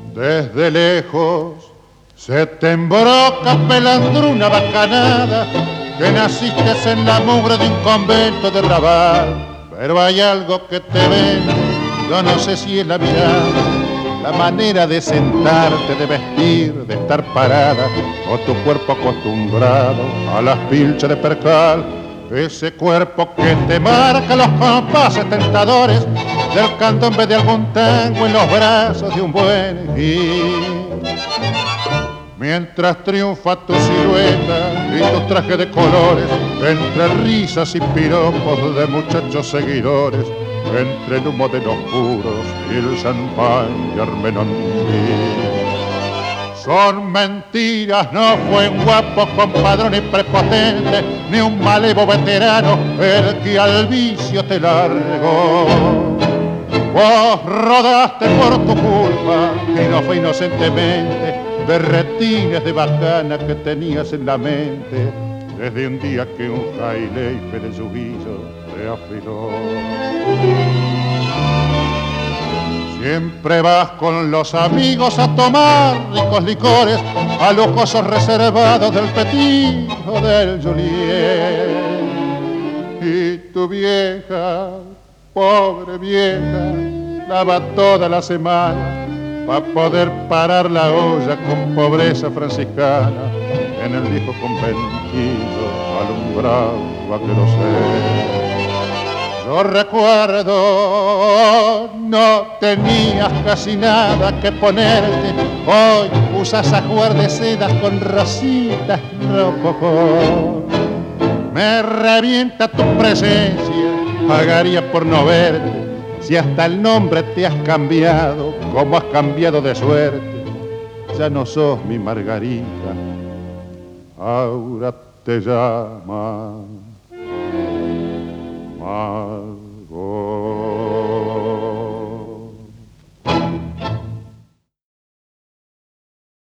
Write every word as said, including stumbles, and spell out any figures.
Desde lejos se te embroca pelandruna bacanada, que naciste en la mugre de un convento de Raval. Pero hay algo que te vende, yo no sé si es la mirada, la manera de sentarte, de vestir, de estar parada, o tu cuerpo acostumbrado a las pilchas de percal. Ese cuerpo que te marca los compases tentadores del candombe de algún tango en los brazos de un buen gil. Mientras triunfa tu silueta y tu traje de colores, entre risas y piropos de muchachos seguidores, entre el humo de los puros y el champán de Armenonville. Son mentiras, no fue un guapo compadrón y prepotente, ni un malevo veterano el que al vicio te largó. Vos rodaste por tu culpa y no fue inocentemente de retines de bacana que tenías en la mente, desde un día que un jaileife de yuguillo te afiló. Siempre vas con los amigos a tomar ricos licores, a lujosos reservados del Petit o del Juliet. Y tu vieja, pobre vieja, lava toda la semana para poder parar la olla con pobreza franciscana en el viejo conventillo alumbrado a que lo sé. Yo recuerdo, no tenías casi nada que ponerte, hoy usas ajuar de sedas con rositas rococó. Me revienta tu presencia, pagaría por no verte, si hasta el nombre te has cambiado, como has cambiado de suerte. Ya no sos mi Margarita, ahora te llaman